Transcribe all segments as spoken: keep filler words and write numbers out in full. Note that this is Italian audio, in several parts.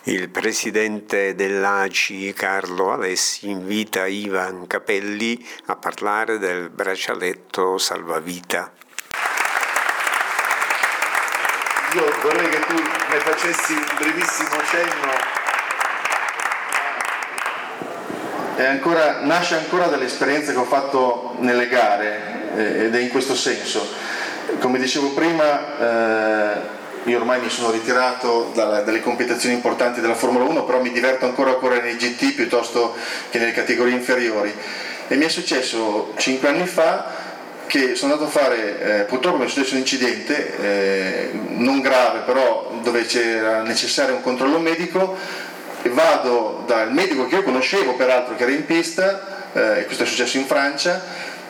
Il presidente dell'A C I Carlo Alessi invita Ivan Capelli a parlare del braccialetto salvavita. Io vorrei che tu ne facessi un brevissimo cenno. È ancora, nasce ancora dall'esperienza che ho fatto nelle gare eh, ed è in questo senso. Come dicevo prima, eh, io ormai mi sono ritirato dalla, dalle competizioni importanti della Formula uno, però mi diverto ancora a correre nei G T piuttosto che nelle categorie inferiori. E mi è successo cinque anni fa che sono andato a fare, eh, purtroppo mi è successo un incidente, eh, non grave, però dove c'era necessario un controllo medico, e vado dal medico che io conoscevo peraltro, che era in pista, eh, e questo è successo in Francia,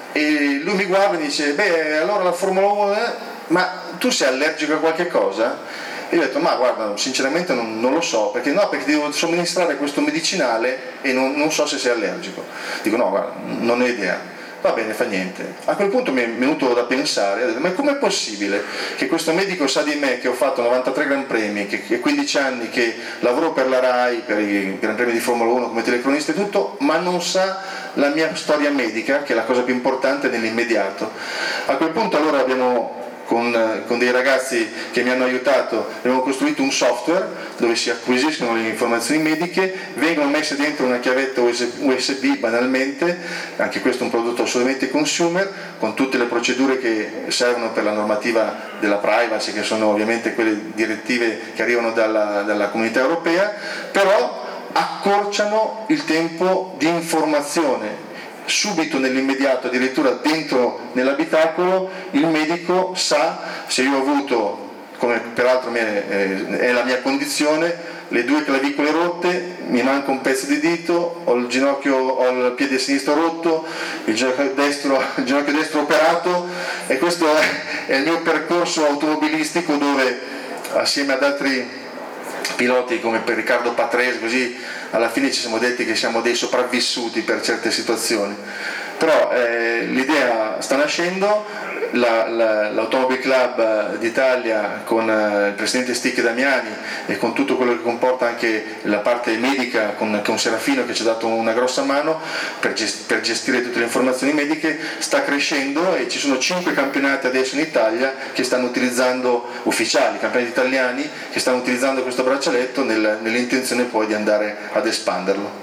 e lui mi guarda e mi dice: beh, allora la Formula uno, eh, ma tu sei allergico a qualche cosa? E io ho detto: ma guarda, sinceramente non, non lo so, perché no, perché devo somministrare questo medicinale e non, non so se sei allergico. Dico: no, guarda, non ho idea. Va bene, fa niente. A quel punto mi è venuto da pensare, ho detto: ma com'è possibile che questo medico sa di me, che ho fatto novantatré Gran Premi, che è quindici anni che lavoro per la RAI, per i Gran Premi di Formula uno come telecronista e tutto, ma non sa la mia storia medica, che è la cosa più importante nell'immediato. A quel punto allora abbiamo Con, con dei ragazzi che mi hanno aiutato, abbiamo costruito un software dove si acquisiscono le informazioni mediche, vengono messe dentro una chiavetta U S B banalmente, anche questo è un prodotto assolutamente consumer, con tutte le procedure che servono per la normativa della privacy, che sono ovviamente quelle direttive che arrivano dalla, dalla comunità europea, però accorciano il tempo di informazione. Subito, nell'immediato, addirittura dentro nell'abitacolo, il medico sa se io ho avuto, come peraltro è la mia condizione, le due clavicole rotte, mi manca un pezzo di dito, ho il ginocchio, ho il piede sinistro rotto, il ginocchio destro, il ginocchio destro operato, e questo è il mio percorso automobilistico, dove assieme ad altri piloti come per Riccardo Patrese, così alla fine ci siamo detti che siamo dei sopravvissuti per certe situazioni. Però eh, l'idea sta nascendo, la, la, l'Automobile Club d'Italia con eh, il presidente Sticchi Damiani e con tutto quello che comporta anche la parte medica con, con Serafino, che ci ha dato una grossa mano per, gest- per gestire tutte le informazioni mediche, sta crescendo, e ci sono cinque campionati adesso in Italia che stanno utilizzando, ufficiali, campionati italiani, che stanno utilizzando questo braccialetto nel, nell'intenzione poi di andare ad espanderlo.